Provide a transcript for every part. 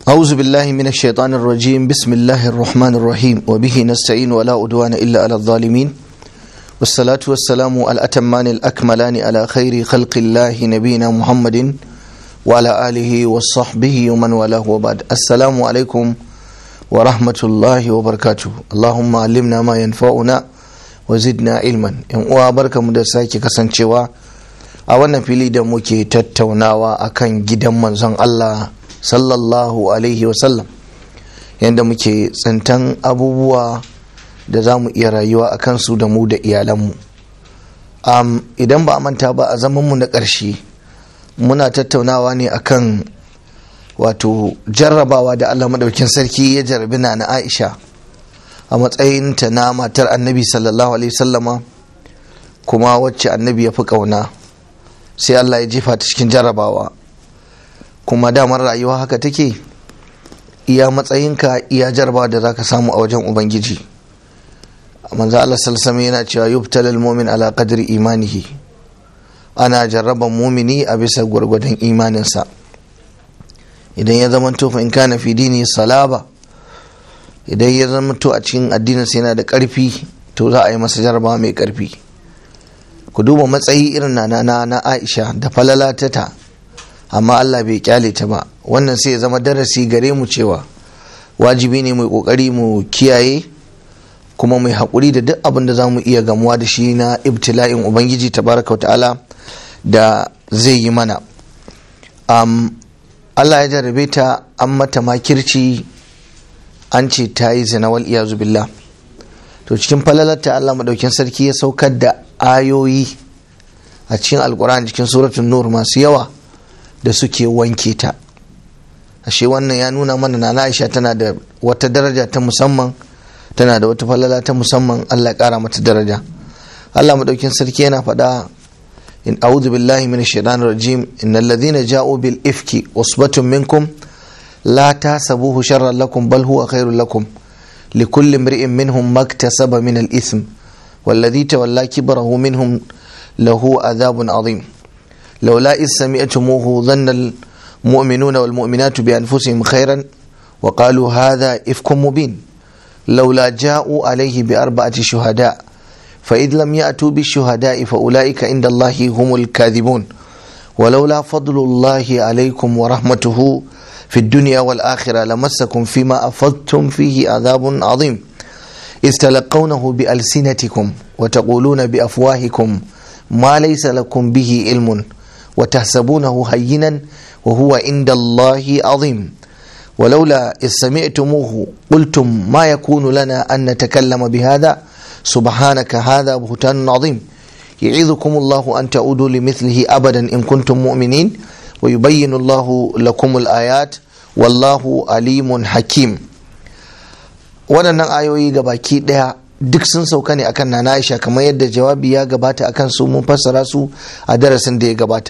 أعوذ بالله من الشيطان الرجيم بسم الله الرحمن الرحيم وبه نستعين ولا عدوان إلا على الظالمين والصلاة والسلام الأتمان الأكملان على خير خلق الله نبينا محمد وعلى آله وصحبه ومن والاه وبعد. السلام عليكم ورحمة الله وبركاته. اللهم علمنا ما ينفعنا وزدنا علما. وبركة مدرسة kasancewa a wannan fili da muke tattaunawa akan gidan manzon Allah sallallahu alaihi wasallam, yadda muke tsintan abubuwa da za mu iya rayuwa a kansu da mu da iyalanmu. Idan ba a manta ba, a zamanmu na ƙarshe muna tattaunawa ne akan wato jarrabawa da Allah madaukin sarki ya jarrabi na Aisha a matsayinta na matar annabi sallallahu alaihi wasallama, kuma wacce annabi ya fi ƙauna, sai Allah ya jefa ta cikin jarrabawa. Kuma damar rayuwa haka take, iya matsayinka iya jarba da zaka samu a wajen ubangiji. Manzo Allah sallallahu alaihi yana cewa yubtalal mu'min ala qadri imanihi, ana jarraban mumini a bisa gwargwadon imaninsa. Idan ya zama to fa in kana fi dini salaba, idan ya zama to a cikin addininsa yana da karfi, to za a yi masa jarba mai karfi. Ku duba matsayi irin na Aisha da falalatata, amma Allah bai kyale ta ba. Wannan sai ya zama darasi gare mu cewa wajibi ne mu kokari mu kiyaye, kuma mu haƙuri da duk abin da za mu iya gamuwa da shi na ibtila'in ubangiji tabaraka wa ta'ala da zai yi mana. Allah ya jarrabe ta, an mata makirci, an ce ta yi zina wal iyazu billah. To cikin falalarta Allah madaukin sarki ya saukar da ayoyi a cikin alkur'ani cikin suratul nur masu yawa da suke wanke ta. Ashe wannan ya nuna mana na Aisha tana da wata daraja ta musamman, tana da wata falala ta musamman. Allah ya kara mata daraja. Allah madaukin sarki yana faɗa, in a'udhu billahi minash shaitanir rajim, innal ladhina ja'u bil ifki usbatun minkum la tahsabuhu sharran lakum bal huwa khairul lakum likulli imri'in minhum maktasaba min al ithm والذي تولى كبره منهم له عذاب عظيم لولا إذ سمعتموه ظن المؤمنون والمؤمنات بأنفسهم خيرا وقالوا هذا إفك مبين لولا جاءوا عليه بأربعة شهداء فإذ لم يأتوا بالشهداء فأولئك عند الله هم الكاذبون ولولا فضل الله عليكم ورحمته في الدنيا والآخرة لمسكم فيما أفضتم فيه عذاب عظيم إذ تلقونه بألسنتكم وتقولون بأفواهكم ما ليس لكم به علم وتحسبونه هينا وهو عند الله عظيم ولولا إذ سمعتموه قلتم ما يكون لنا أن نتكلم بهذا سبحانك هذا بهتان عظيم يعظكم الله أن تعودوا لمثله أبدا إن كنتم مؤمنين ويبين الله لكم الآيات والله عليم حكيم. waɗannan ayoyi gabaki ɗaya duk sun sauka ne akan Nana Aisha, kamar yadda jawabi ya gabata akan su, mun fassara su a darasin da ya gabata.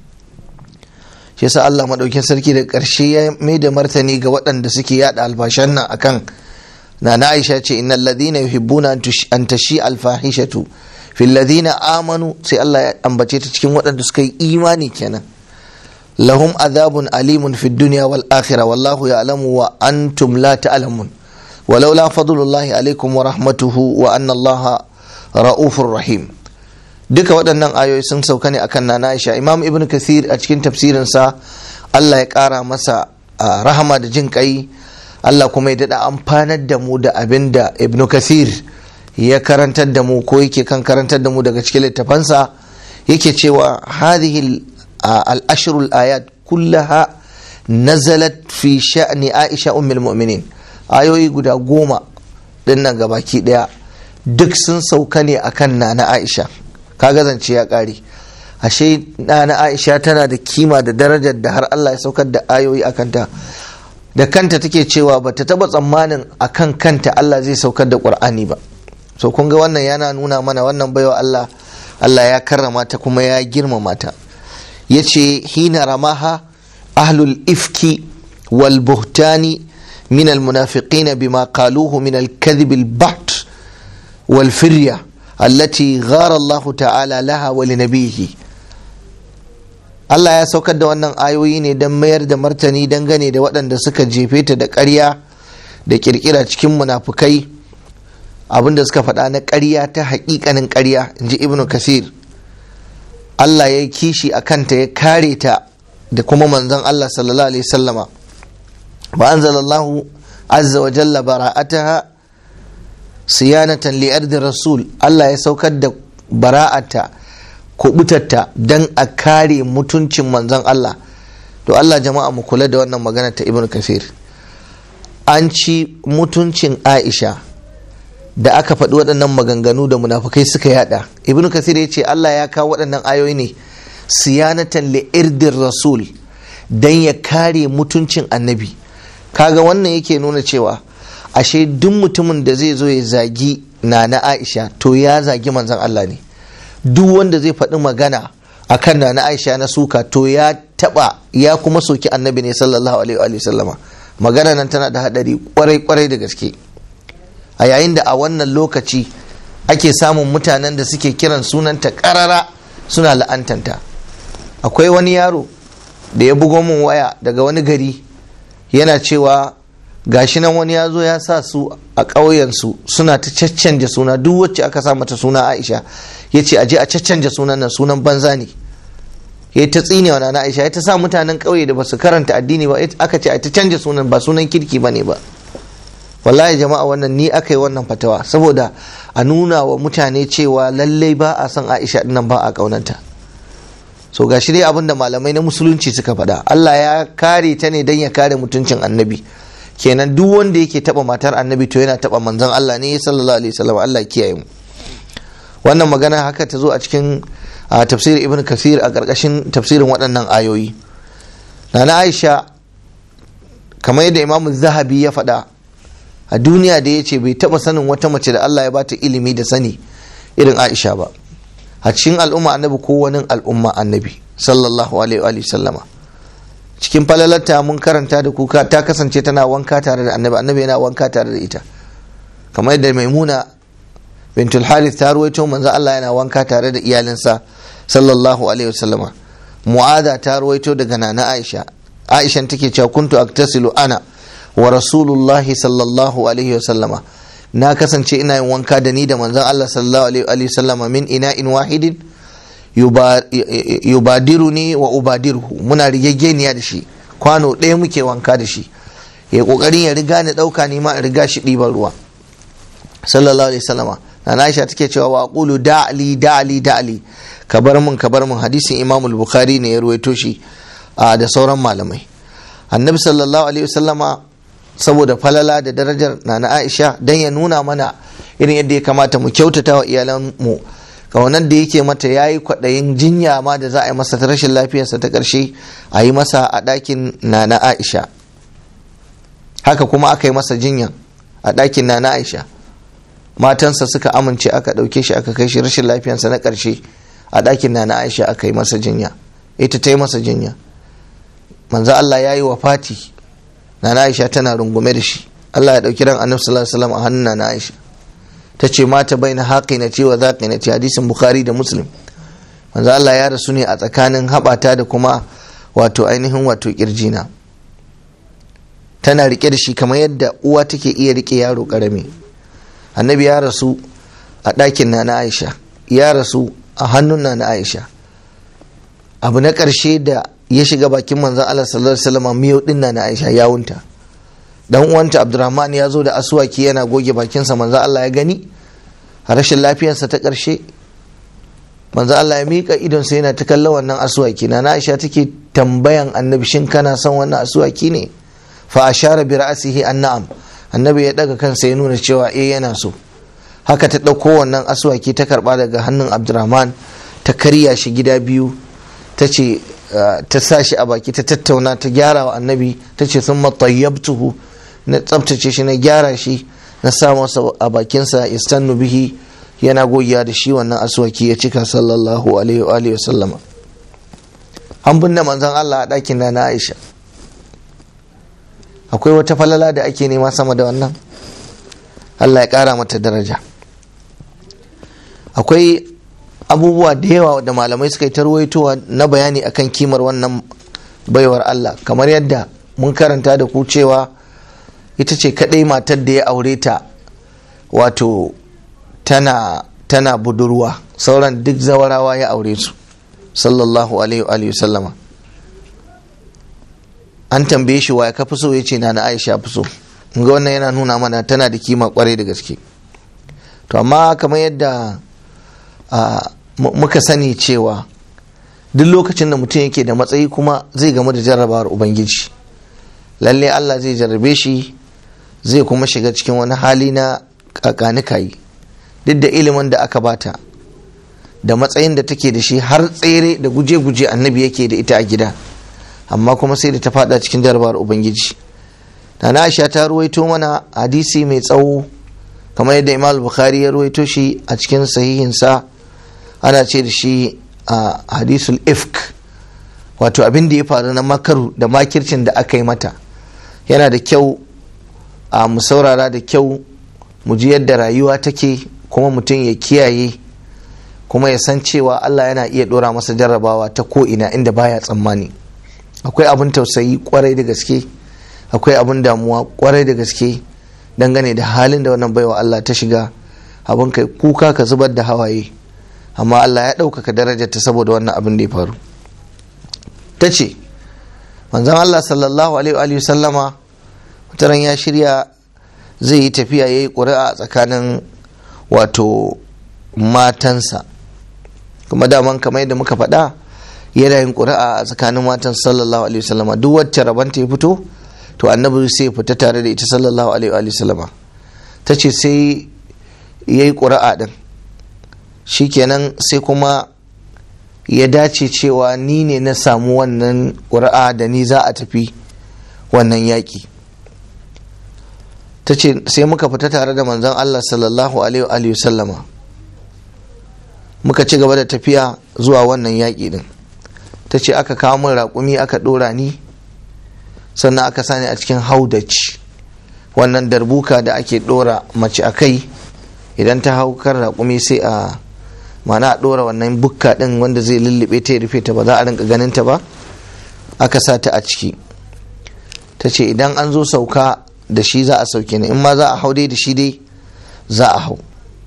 Shi yasa Allah madaukin sarki da ƙarshe ya mai da martani ga waɗanda suke yada alfashan nan akan Nana Aisha, ce innal ladhina yuhibbuna an tashi alfahishatu fil ladhina amanu, sai Allah ya ambace ta cikin waɗanda suka yi imani kenan. Lahum adhabun alimun fid dunya wal akhirah wallahu ya'lamu wa antum la ta'lamun ولولا فضل الله عليكم ورحمته وأن الله رؤوف رحيم. duka waɗannan ayoyi sun sauka ne akan Nana Aisha. Imam Ibn Kathir a cikin tafsirinsa, Allah ya ƙara masa rahama da jin ƙai, Allah kuma ya daɗa amfanar da mu da abin da Ibn Kathir ya karantar da mu, ko yake kan karantar da mu daga cikin littafansa. Yake cewa hadhihi al-ashrul ayat kullaha nazalat fi sha'ni Aisha ummul mu'minin. Ayoyi guda 10 dinnan gabaki daya duk sun sauka ne akan Nana Aisha. Kaga zance ya kare. Ashe Nana Aisha tana da kima da darajar da har Allah ya saukar da ayoyi akan ta. Da kanta take cewa bata taba tsammanin akan kanta Allah zai saukar da Qur'ani ba. So kun ga wannan yana nuna mana wannan baiwa Allah ya karrama ta kuma ya girmama ta. Yace hina ramaha ahlul ifki wal buhtani من المنافقين بما قالوه من الكذب البحت والفرية التي غار الله تعالى لها ولنبيه. Allah ya saukar da wannan ayoyi ne don mayar da martani dangane da waɗanda suka jefe ta da ƙarya da ƙirƙira cikin munafukai, abinda suka faɗa na ƙarya ta haƙiƙanin ƙarya, in ji Ibn Kasir. Allah ya yi kishi a kanta, ya kare ta da kuma manzon Allah sallallahu alaihi sallama. wa anzalallahu azza wa jalla bara'ataha siyanatan li ardi rasul. Allah ya saukar da bara'ata, kubutatta, dan a kare mutuncin manzon Allah. To Allah jama'a mu kula da wannan magana ta Ibn Kathir. An ci mutuncin Aisha da aka faɗi waɗannan maganganu da munafukai suka yada. Ibn Kathir ya ce Allah ya kawo waɗannan ayoyi ne siyanatan li irdir rasul, dan ya kare mutuncin annabi. Kaga wannan yake nuna cewa ashe duk mutumin da zai zo ya zagi Nana Aisha to ya zagi manzon Allah ne. Duk wanda zai faɗi magana akan Nana Aisha na suka to ya taɓa ya kuma soki annabi ne sallallahu alaihi wa sallama. Magana nan tana da haɗari kwarai da gaske, a yayin da a wannan lokaci ake samun mutanen da suke kiran sunanta ƙarara suna la'antanta. Akwai wani yaro da ya bugo min waya daga wani gari yana cewa gashi nan wani ya zo ya sa su a ƙauyensu suna ta caccanja suna, duk wacce aka sa mata suna Aisha ya ce aje a caccanja sunan nan, sunan banza ne. Ya ta tsinewa na Aisha, ya ta sa mutanen ƙauye da basu karanta addini ba aka ce a ta canja sunan, ba sunan kirki ba ne ba. Wallahi jama'a, wannan ni aka yi wannan fatawa saboda a nuna wa mutane cewa lallai ba a son Aisha dinnan, ba a ƙaunanta. So ga shi dai abin da malamai na musulunci suka faɗa, Allah ya kare ta ne don ya kare mutuncin annabi. Kenan duk wanda yake taba matar annabi to yana taba manzon Allah ne sallallahu alaihi wasallam. Allah kiyaye mu. Wannan magana haka ta zo a cikin tafsir Ibn Kathir a ƙarƙashin tafsirin waɗannan ayoyi. Nana Aisha, kamar yadda Imam Zahabi ya faɗa, a duniya da ya ce bai taɓa sanin wata mace da Allah ya bata ilimi da sani irin Aisha ba, a cikin al'umma annabi ko wani al'umma annabi sallallahu alaihi wa sallama. Cikin falalarta mun karanta da kuka, ta kasance tana wanka tare da annabi, annabi yana wanka tare da ita, kamar yadda Maimuna bintul Harith ta ruwaito manzo Allah yana wanka tare da iyalinsa sallallahu alaihi wasallama. Mu'adha ta ruwaito daga Nana Aisha, Aisha take cewa kuntu aktasilu ana wa rasulullahi sallallahu alaihi wasallama, na kasance ina yin wanka da ni da manzon Allah sallallahu alaihi wasallama min ina'in wahidin yubadiruni wa ubadiruhu, muna rigegeniya da shi, kwano ɗaya muke wanka da shi, ya kokarin ya riga ni dauka, ni ma in riga shi ɗiban ruwa sallallahu alaihi wasallama. na Aisha take cewa wa aqulu da'li ka bar mun hadisin Imam al-Bukhari ne ya ruwaito shi da sauran malamai. Annabi sallallahu alaihi wasallama saboda falala da darajar na Aisha, dan ya nuna mana irin yadda ya kamata mu kyautata wa iyalan mu, kaunar da yake mata yayi kwaɗayin jinya ma da za a yi masa ta rashin lafiyarsa ta ƙarshe a yi masa a ɗakin Nana Aisha. Haka kuma aka yi masa jinya a ɗakin Nana Aisha, matansa suka amince aka ɗauke shi aka kai shi rashin lafiyarsa na ƙarshe a ɗakin Nana Aisha aka yi masa jinya, ita ta yi masa jinya. Manzo Allah ya yi wafati, Nana Aisha tana rungume da shi, Allah ya ɗauki ran Annabi sallallahu alaihi wasallam a hannun Nana Aisha. Ta ce mata baina haqinati wa zaqinati, hadisin Bukhari da Muslim. Manzo Allah ya rasu ne a tsakanin haɓata da kuma wato ainihin wato kirjina. Tana rike da shi kamar yadda uwa take iya rike yaro karami. Annabi ya rasu a ɗakin Nana Aisha, ya rasu a hannun Nana Aisha. Abu na ƙarshe da ya shiga bakin manzon Allah sallallahu alaihi wasallam miyau din Nana Aisha, yawunta. Dan uwanta Abdurrahman ya zo da aswaki yana goge bakinsa, manzon Allah ya gani a rashin lafiyarsa ta ƙarshe. Manzon Allah ya miƙa idonsa yana ta kallon wannan aswaki. Nana Aisha take tambayan Annabi, shin kana son wannan aswaki ne? Fa ashara bi ra'sihi an-na'am. Annabi ya daga kansa ya nuna cewa yana so. Haka ta ɗauko wannan aswaki ta karɓa daga hannun Abdurrahman, ta karya shi gida biyu, ta ce ta sa shi a baki, ta tattauna, ta gyara wa Annabi, ta ce sun matayyabtuhu, na tsabtace shi, na gyara shi, na sa masa a bakinsa istannu bihi, yana gogiya da shi wannan aswaki ya cika sallallahu alaihi wa sallama. An binne manzon Allah a ɗakin Nana Aisha. Akwai wata falala da ake nema sama da wannan? Allah ya ƙara mata daraja. Akwai abubuwa da yawa da malamai suka yi tarwaitowa na bayani akan kimar wannan baiwar Allah, kamar yadda mun karanta da ku cewa ita ce kadai matar da ya aure ta wato tana budurwa, sauran duk zawarawa ya aure su sallallahu alaihi wa sallama. An tambaye shi wa ya kafi so, ya ce na Aisha fi so. Ga wannan yana nuna mana tana da kima kwarai da gaske. To amma kamar yadda muka sani cewa duk lokacin da mutum yake da matsayi kuma zai gamu da jarrabawar ubangiji. Lalle Allah zai jarrabe shi, zai kuma shiga cikin wani hali na kakanikayi. Duk da ilimin da aka bata da matsayin da take da shi, har tsere da guje-guje annabi yake da ita a gida, amma kuma sai da ta fada cikin jarrabawar ubangiji. Nana Aisha ta ruwaito mana hadisi mai tsawo kamar yadda Imam Bukhari ya ruwaito shi a cikin sahihinsa, ana ce da shi a hadisul ifk, wato abin da ya faru na makaru da makircin da aka yi mata. Yana da kyau a mu saurara da kyau mu ji yadda rayuwa take, kuma mutum ya kiyaye kuma ya san cewa Allah yana iya dora masa jarrabawa ta ko ina inda baya tsammani. Akwai abin tausayi kwarai da gaske, akwai abin damuwa kwarai da gaske dangane da halin da wannan baiwa Allah ta shiga. Abin kai kuka ka zubar da hawaye, amma Allah ya ɗaukaka darajarta saboda wannan abin da ya faru. Ta ce manzon Allah sallallahu alaihi wa sallama wataran ya shirya zai yi tafiya, ya yi ƙuri'a a tsakanin wato matansa, kuma daman kamar yadda muka faɗa yana yin ƙuri'a a tsakanin matan sallallahu alaihi wa sallama. Duk wacce rabanta ya fito to annabi sai ya fita tare da ita sallallahu alaihi wa sallama. Ta ce sai ya yi ƙuri'a ɗin, shikenan sai kuma ya dace cewa ni ne na samu wannan ƙuri'a da ni za a tafi wannan yaƙi. Ta ce sai muka fita tare da manzon Allah sallallahu alaihi wa sallama, muka ci gaba da tafiya zuwa wannan yaƙi ɗin. Ta ce aka kawo min raƙumi aka ɗora ni, sannan aka sani a cikin haudaci, wannan darbuka da ake ɗora mace a kai idan ta hau kan raƙumi, sai a mana a ɗora wannan bukka ɗin wanda zai lullube ta ya rufe ta, ba za a rinka ganin ta ba, aka sa ta a ciki. Ta ce idan an zo sauka da shi za a sauke ni, in ma za a hau dai da shi dai za a hau.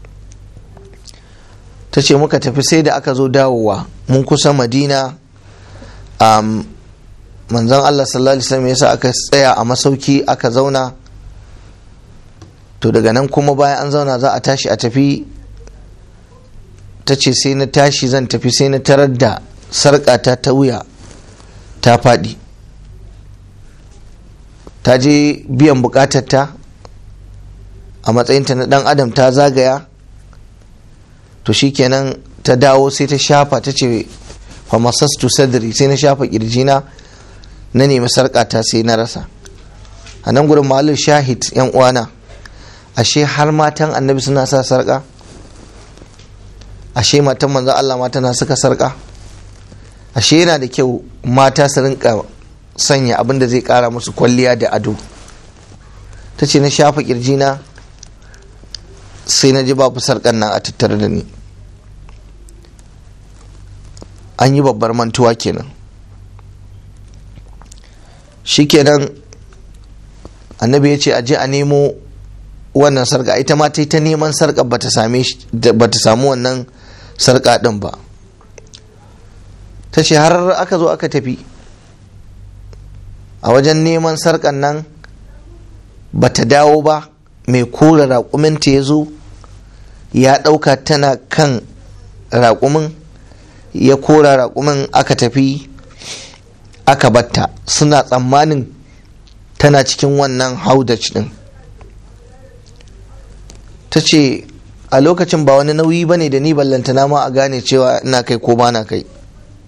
Ta ce muka tafi sai da aka zo dawowa mun kusa Madina. Manzon Allah sallallahu alaihi wasallam yasa aka tsaya a masauki aka zauna. To daga nan kuma bayan an zauna za a tashi a tafi. Ta ce sai na tashi zan tafi, sai na tarar da sarƙata ta wuya ta faɗi. Ta je biyan buƙatarta a matsayinta na ɗan adam, ta zagaya. To shikenan ta dawo sai ta shafa, ta ce fa masastu sadri, sai na shafa kirjina na nemi sarƙata sai na rasa. A nan gurin mahallin shahid yan uwana, ashe har matan annabi suna sa sarƙa, ashe matan manzo Allah ma tana saka sarƙa. Ashe yana da kyau mata su rinka sanya abin da zai ƙara musu kwalliya da ado. Ta ce na shafa kirjina sai na ji babu sarƙan nan a tattare da ni. An yi babbar mantuwa kenan. Shikenan annabi ya ce a je a nemo wannan sarƙa. Ita ma ta yi ta neman sarƙa bata samu wannan sarƙa ɗin ba. Ta ce har aka zo aka tafi a wajen neman sarƙan nan bata dawo ba. Mai kora raƙuminta ya zo ya ɗauka tana kan raƙumin, ya kora raƙumin aka tafi aka batta, suna tsammanin tana cikin wannan haudac ɗin. Ta ce a lokacin ba wani nauyi ba ne da ni ballantana ma a gane cewa ina kai ko ba na kai.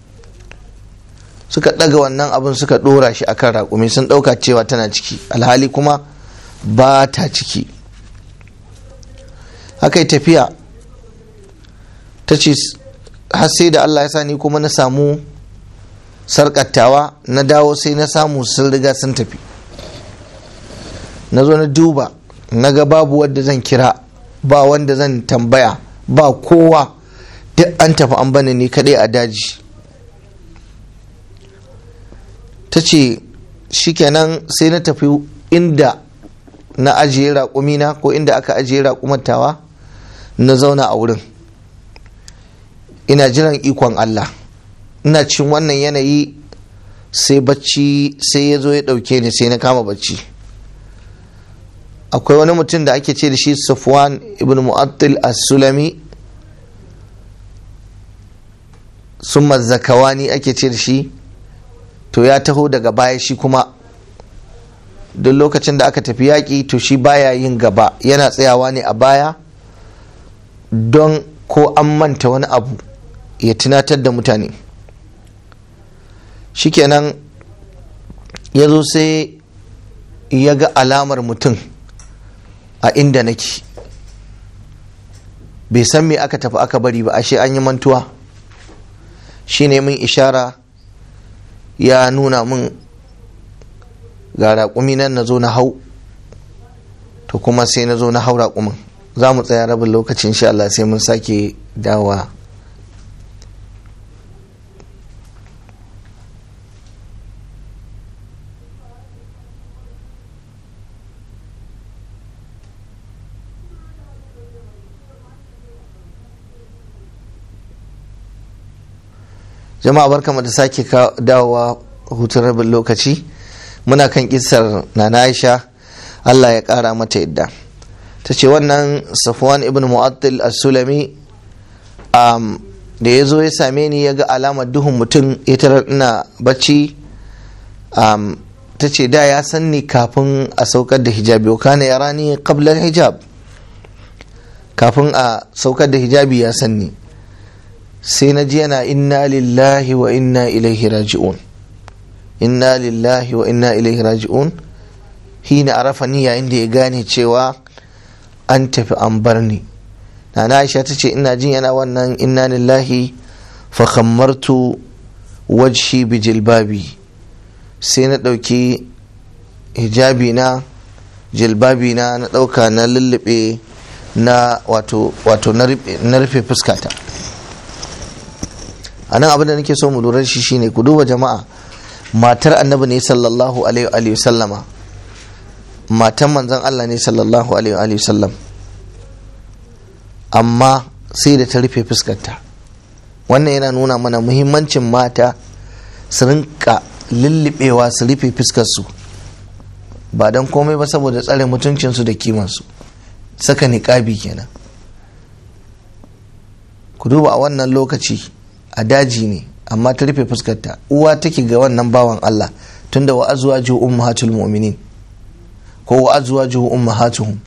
Suka ɗaga wannan abin suka ɗora shi akan raƙumi, sun ɗauka cewa tana ciki, alhali kuma ba ta ciki. Aka yi tafiya. Ta ce har sai da Allah ya sa ni kuma na samu sarƙattawa, na dawo sai na samu sun riga sun tafi. Na zo na duba, na ga babu wanda zan kira, ba wanda zan tambaya, ba kowa. duk an tafi an bani ni kaɗai a daji. ta ce shikenan sai na tafi inda na ajiye raƙumina ko inda aka ajiye raƙumantawa, na zauna a wurin ina jiran ikon Allah. ina cin wannan yanayi sai bacci sai ya zo ya ɗauke ni, sai na kama bacci. akwai wani mutum da ake ce da shi Safwan ibn Mu'attil as-Sulami, summa Zakawani ake ce da shi, to ya taho daga baya. shi kuma duk lokacin da aka tafi yaƙi to shi baya yin gaba, yana tsayawa ne a baya don ko an manta wani abu ya tunatar da mutane. shikenan ya zo sai ya ga alamar mutum a inda nake, bai san me aka tafi aka bari ba, ashe an yi mantuwa. shi ne min ishara, ya nuna min ga raƙumi nan na zo na hau, to kuma sai na zo na hau raƙumin. za mu tsaya rabin lokacin insha Allah, sai mun sake dawowa. jama'a barkamu da sake dawowa hutun rabin lokaci. muna kan kissar Nana Aisha, Allah ya kara mata yadda. ta ce wannan Safwan ibn Mu'attil as-Sulami da ya zo ya same ni, ya ga alamar duhun mutum, ya tarar ina bacci. ta ce da ya san ni kafin a saukar da hijabi, wa kana yarani qabla al-hijab, kafin a saukar da hijabi ya san ni. sai na ji yana inna lillahi wa inna ilaihi raji'un, inna lillahi wa inna ilaihi raji'un. hina arafa ni, yayin da ya gane cewa an tafi an bar ni. Nana Aisha ta ce ina jin yana wannan inna lillahi fa khammartu wajhi bi jilbabi, sai na ɗauki hijabi na, jilbabi na ɗauka na lullube na wato na rufe fuskata. a nan abin da nake so mu lura shi shine, ku duba jama'a, matar annabi ne sallallahu alaihi wa sallama, matan manzon Allah ne sallallahu alaihi wa sallam, amma sai da ta rufe fuskarta. wannan yana nuna mana muhimmancin mata su rinka lullubewa, su rufe fuskarsu, ba don komai ba saboda tsare mutuncinsu da kimansu. saka niqabi kenan. ku duba a wannan lokaci a daji ne, amma ta rufe fuskarta. uwa take ga wannan bawan Allah, tunda wa azwajuhu ummahatul mu'minin ko wa azwajuhu ummahatuhum,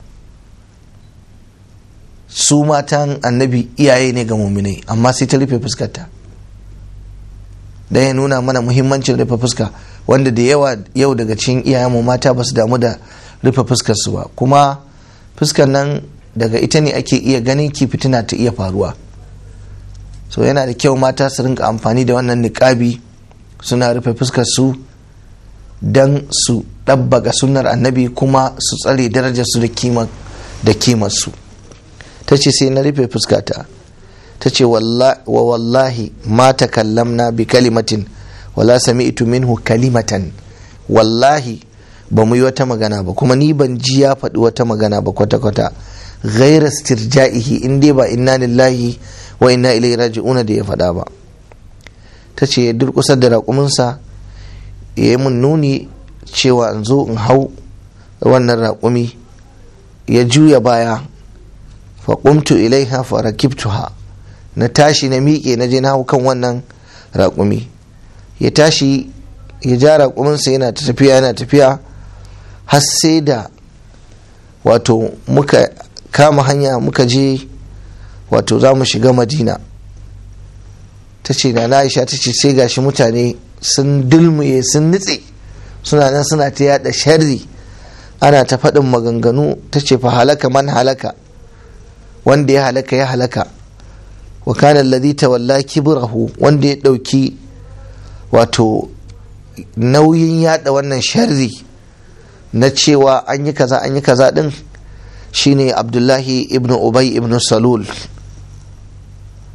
su matan annabi iyaye ne ga mu'minai, amma sai ta rufe fuskarta. dan ya nuna mana muhimmancin rufe fuska, wanda da yawa yau daga cikin iyayenmu mata ba su damu da rufe fuskar su ba, kuma fuskar nan daga ita ne ake iya ganin ki fitina ta iya faruwa. so yana da kyau mata su rinka amfani da wannan niqabi, suna rufe fuskar su dan su ɗabbaga sunnar annabi, kuma su tsare darajar su da kimar su. ta ce sai na rufe fuskata. ta ce wallahi ma takallamna bi kalimatin wala sami'tu minhu kalimatan, wallahi ba mu yi wata magana ba, kuma ni ban ji ya faɗi wata magana ba kwata-kwata, ghaira istirja'ihi, in dai ba inna lillahi wa inna ilaihi raji'un da ya faɗa ba. ta ce ya durƙusar da raƙuminsa, ya yi mun nuni cewa in zo in hau wannan raƙumi. ya juya baya, fa qumtu ilaiha fa rakibtuha, na tashi na miƙe na je na hau kan wannan raƙumi. ya tashi ya ja raƙuminsa, yana tafiya har sai da wato muka kama hanya muka je wato za mu shiga Madina. ta ce na Aisha ta ce sai gashi mutane sun dulmuye, sun nutse, suna nan suna ta yada sharri, ana ta faɗin maganganu. ta ce fa halaka man halaka, wanda ya halaka. wa kana alladhi tawalla kibrahu, wanda ya ɗauki wato nauyin yada wannan sharri na cewa an yi kaza din, shine Abdullahi ibn Ubay ibn Salul.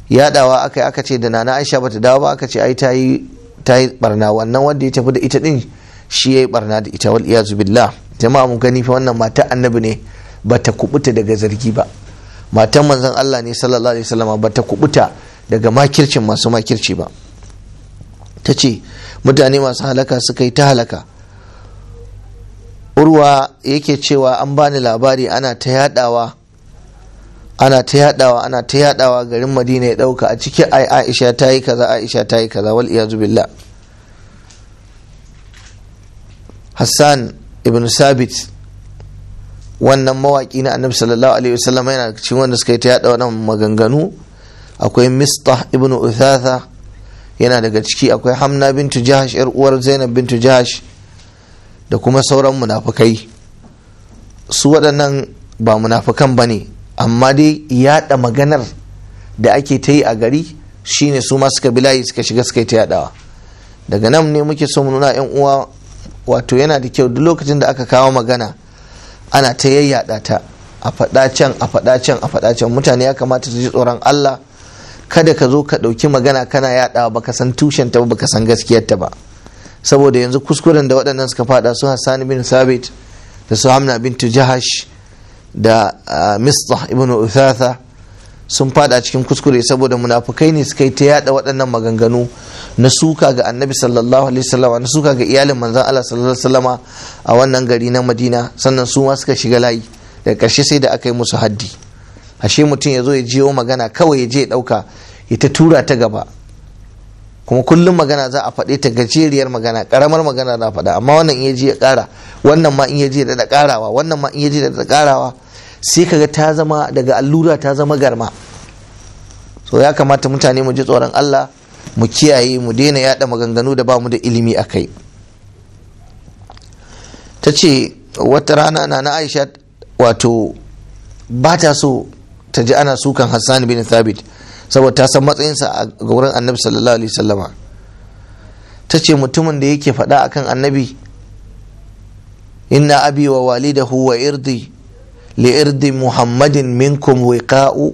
yadawa aka ce da nana Aisha bata dawo ba, aka ce ai ta yi barna. wannan wanda ya tafi da ita din shi yayi barna da ita, wal iyazu billah. jama'a mun gani fa wannan mata annabi ne, bata kubuta daga zargi ba. matan manzon Allah ne sallallahu alaihi wasallam, bata kubuta daga makircin masu makirci ba. tace mutane masu halaka suka yi ta halaka. Urwa yake cewa an bani labari ana ta yadawa garin Madina ya dauka a ciki ai Aisha ta yi kaza wal iyazu billah. Hassan ibn Sabit, wannan mawaki na Annabi sallallahu alaihi wasallam, yana cikin wanda suka yi ta yada wannan maganganu. Akwai Mistah ibn Uthatha yana daga ciki, akwai Hamna bintu Jahash yar uwar Zainab bintu Jahash, da kuma sauran munafukai. Su waɗannan ba munafukan bane, amma dai yada maganar da ake ta yi a gari shine su ma suka bilayi suka shiga suka yi ta yadawa. daga nan ne muke so mu nuna yan uwa, wato yana da kyau duk lokacin da aka kawo magana ana ta yayyada ta, a faɗa can a faɗa can a faɗa can. mutane ya kamata su ji tsoron Allah, kada ka zo ka ɗauki magana kana yadawa baka san tushen ta ba, baka san gaskiyar ta ba. saboda yanzu kuskuren da waɗannan suka faɗa, su Hassan bin Sabit da su Hamna bintu Jahash da Mistah ibn Uthatha, sun fada cikin kuskure saboda munafukai ne suka yi ta yada waɗannan maganganu na suka ga Annabi sallallahu alaihi wasallam, na suka ga iyalin manzon Allah sallallahu alaihi wasallama a wannan gari na Madina. sannan su ma suka shiga layi, daga ƙarshe sai da aka yi musu haddi. ashe mutum ya zo ya jiyo magana kawai ya je ya ɗauka ya ta tura ta gaba, kuma kullum magana za a faɗe ta gajeriyar magana, ƙaramar magana za a faɗa, amma wannan in ya je ya ƙara, wannan ma in ya je da ƙarawa, wannan ma in ya je da ƙarawa, sai kaga ta zama daga allura ta zama garma. so ya kamata mutane mu ji tsoron Allah, mu kiyaye, mu daina yada maganganu da ba mu da ilimi a kai. ta ce wata rana na Aisha wato ba ta so ta ji ana sukan Hassan bin Thabit saboda ta san matsayinsa a wurin Annabi sallallahu alaihi wasallama. ta ce mutumin da yake faɗa akan Annabi, inna abi wa walidahu wa irdi li irdi Muhammadin minkum wiqa'u,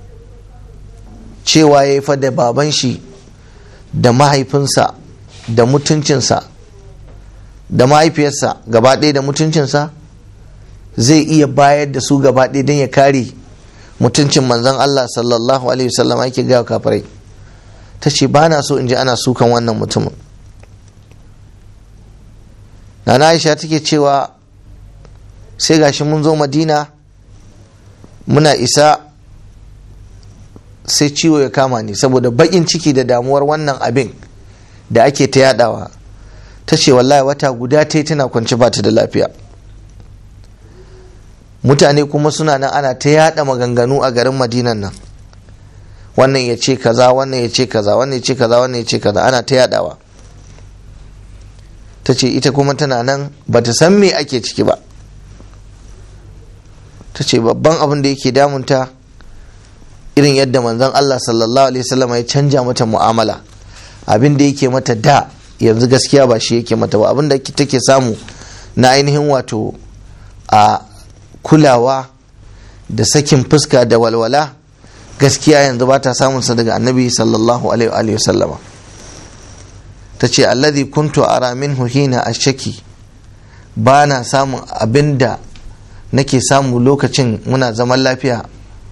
cewa ya fa da baban shi da mahaifinsa da mutuncinsa da mahaifiyarsa gaba ɗaya da mutuncinsa zai iya bayar da su gaba ɗaya don ya kare mutuncin manzon Allah sallallahu alaihi wasallam. yake gaya kafirai. ta ce ba na so in ji ana sukan wannan mutumin. Nana Aisha take cewa sai gashi mun zo Madina, muna isa sai ciwo ya kama ni saboda bakin ciki da damuwar wannan abin da ake ta yadawa. ta ce wallahi wata guda ta yi tana kwanci ba ta da lafiya. mutane kuma suna nan ana ta yada maganganu a garin Madinan nan, wannan ya ce kaza, wannan ya ce kaza, wannan ya ce kaza, wannan ya ce kaza, ana ta yadawa. ta ce ita kuma tana nan ba ta san me ake ciki ba. ta ce babban abin da yake damunta irin yadda manzon Allah sallallahu alaihi wasallam ya canja mata mu'amala. abin da yake mata da yanzu gaskiya ba shi yake mata ba. abin da take samu na ainihin wato a kulawa da sakin fuska da walwala, gaskiya yanzu ba ta samun sa daga Annabi sallallahu alaihi wasallama. ta ce alladhi kuntu ara minhu hina ashaki, ba na samun abinda nake samu lokacin muna zaman lafiya,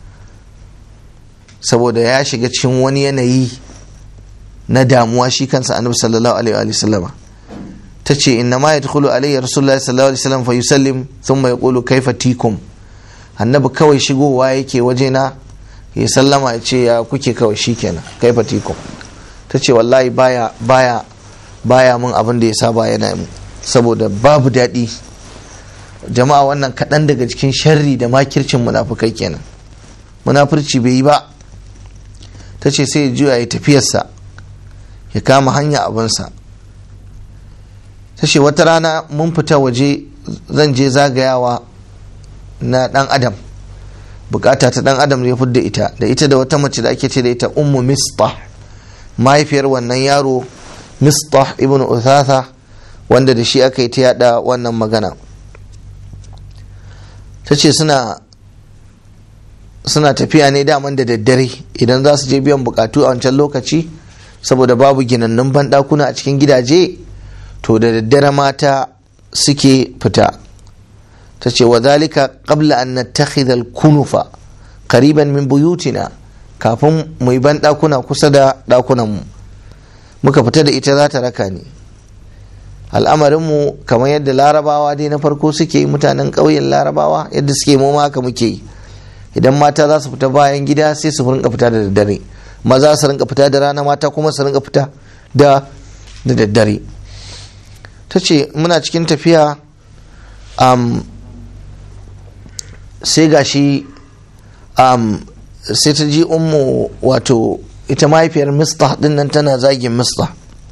saboda ya shiga cikin wani yanayi na damuwa shi kansa Annabi sallallahu alaihi wasallama. ta ce inna ma yadkhulu alayya rasulullahi sallallahu alaihi wasallam fa yusallim thumma yaqulu kaifa tikum. Annabi kawai shigowa yake wajena ya sallama ya ce ya kuke, kawai shikenan, kaifa tikum. ta ce wallahi baya mun abin da ya saba yana mu, saboda babu daɗi. jama'a wannan kaɗan daga cikin sharri da makircin munafukai kenan. munafurci bai yi ba. ta ce sai ya juya ya tafiyarsa ya kama hanya abinsa. ta ce wata rana mun fita waje, zan je zagayawa na ɗan adam, bukata ta ɗan adam ya fidda ita da wata mace da ake ce da ita ummu Mistah, mahaifiyar wannan yaro Mistah ibn Uthatha wanda da shi aka yi ta yada wannan magana. ta ce suna tafiya ne daman da daddare idan za su je biyan bukatu a wancan lokaci, saboda babu ginannun banɗakuna a cikin gidaje, to da daddare mata suke fita. ta ce wa zalika qabla an nattakhidha al-kunufa qariban min buyutina, kafin mu yi banɗakuna kusa da ɗakunanmu. Muka fita da ita za ta raka ni. Al'amarinmu kamar yadda larabawa dai na farko suke, mutanen ƙauyen larabawa yadda suke, mu ma haka muke yi. Idan mata za su fita bayan gida sai su rinka fita da daddare, maza su rinka fita da rana, mata kuma su rinka fita da daddare. ta ce muna cikin tafiya sai gashi sai ta ji ummu, wato ita mahaifiyar Mistah din nan tana zagin Mistah,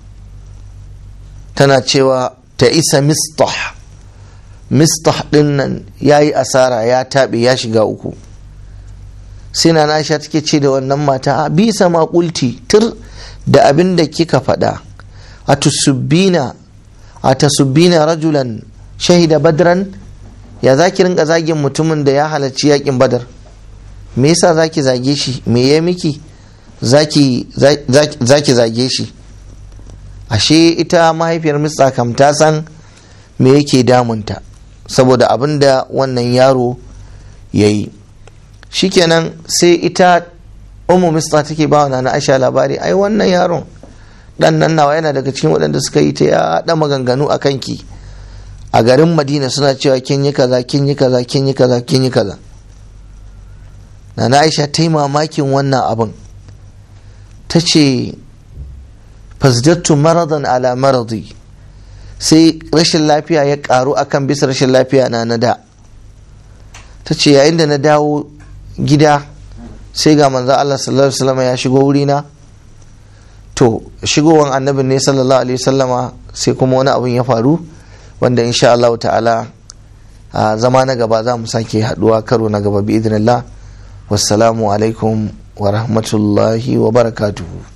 tana cewa ta isa Mistah din nan ya yi asara, ya taɓe, ya shiga uku. sai na Aisha take ce da wannan mata, a bisa maƙulti, tir da abin da kika faɗa, a tasubbina rajulan shahida badran, ya zaki rinka zagin mutumin da ya halarci yakin badar? Me yasa zaki zage shi? Me ya miki zaki zage shi? Ashe ita mahaifiyar Mistah kam ta san me yake damunta saboda abin da wannan yaro ya yi. Shikenan sai ita ummu Mistah take ba wa Nana Aisha labari, ai wannan yaron dan nan nawa yana daga cikin waɗanda suka yi ta yaɗa maganganu a kanki a garin Madina, suna cewa kin yi kaza, kin yi kaza, kin yi kaza, kin yi kaza. Nana Aisha ta yi mamakin wannan abin, ta ce fasdattu maradan ala maradi, sai rashin lafiya ya karu akan bisa rashin lafiya na da. Ta ce yayin da na dawo gida sai ga manzo Allah sallallahu alaihi wasallam ya shigo wurina. To shigowan annabin ne sallallahu alaihi wasallama, sai kuma wani abin ya faru wanda insha Allah ta'ala a zama na gaba za mu sake haduwa karo na gaba bi idnillah. Wassalamu alaikum wa rahmatullahi wa barakatuhu.